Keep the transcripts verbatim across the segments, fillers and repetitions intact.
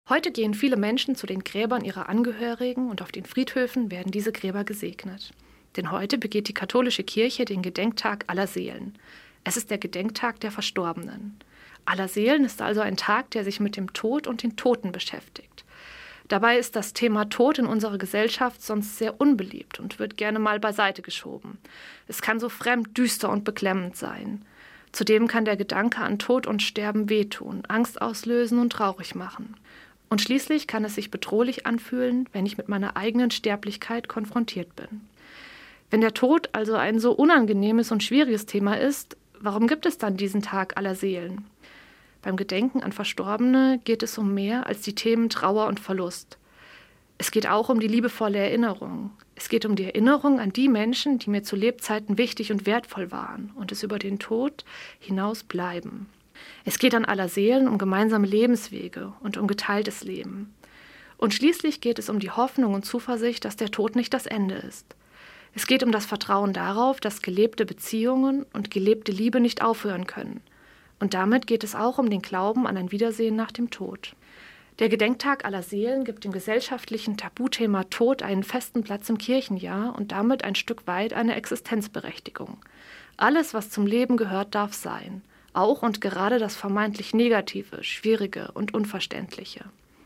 Heute gehen viele Menschen zu den Gräbern ihrer Angehörigen und auf den Friedhöfen werden diese Gräber gesegnet. Denn heute begeht die katholische Kirche den Gedenktag aller Seelen. Es ist der Gedenktag der Verstorbenen. Aller Seelen ist also ein Tag, der sich mit dem Tod und den Toten beschäftigt. Dabei ist das Thema Tod in unserer Gesellschaft sonst sehr unbeliebt und wird gerne mal beiseite geschoben. Es kann so fremd, düster und beklemmend sein. Zudem kann der Gedanke an Tod und Sterben wehtun, Angst auslösen und traurig machen. Und schließlich kann es sich bedrohlich anfühlen, wenn ich mit meiner eigenen Sterblichkeit konfrontiert bin. Wenn der Tod also ein so unangenehmes und schwieriges Thema ist, warum gibt es dann diesen Tag aller Seelen? Beim Gedenken an Verstorbene geht es um mehr als die Themen Trauer und Verlust. Es geht auch um die liebevolle Erinnerung. Es geht um die Erinnerung an die Menschen, die mir zu Lebzeiten wichtig und wertvoll waren und es über den Tod hinaus bleiben. Es geht an aller Seelen um gemeinsame Lebenswege und um geteiltes Leben. Und schließlich geht es um die Hoffnung und Zuversicht, dass der Tod nicht das Ende ist. Es geht um das Vertrauen darauf, dass gelebte Beziehungen und gelebte Liebe nicht aufhören können. Und damit geht es auch um den Glauben an ein Wiedersehen nach dem Tod. Der Gedenktag aller Seelen gibt dem gesellschaftlichen Tabuthema Tod einen festen Platz im Kirchenjahr und damit ein Stück weit eine Existenzberechtigung. Alles, was zum Leben gehört, darf sein. Auch und gerade das vermeintlich Negative, Schwierige und Unverständliche.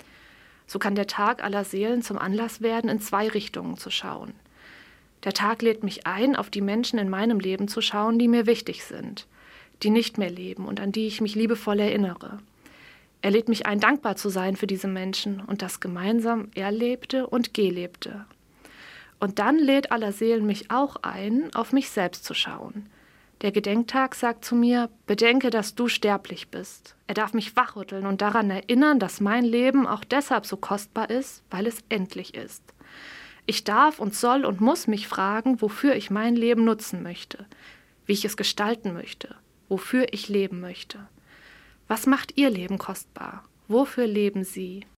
So kann der Tag aller Seelen zum Anlass werden, in zwei Richtungen zu schauen. Der Tag lädt mich ein, auf die Menschen in meinem Leben zu schauen, die mir wichtig sind, die nicht mehr leben und an die ich mich liebevoll erinnere. Er lädt mich ein, dankbar zu sein für diese Menschen und das gemeinsam Erlebte und Gelebte. Und dann lädt aller Seelen mich auch ein, auf mich selbst zu schauen. Der Gedenktag sagt zu mir, bedenke, dass du sterblich bist. Er darf mich wachrütteln und daran erinnern, dass mein Leben auch deshalb so kostbar ist, weil es endlich ist. Ich darf und soll und muss mich fragen, wofür ich mein Leben nutzen möchte, wie ich es gestalten möchte, wofür ich leben möchte. Was macht Ihr Leben kostbar? Wofür leben Sie?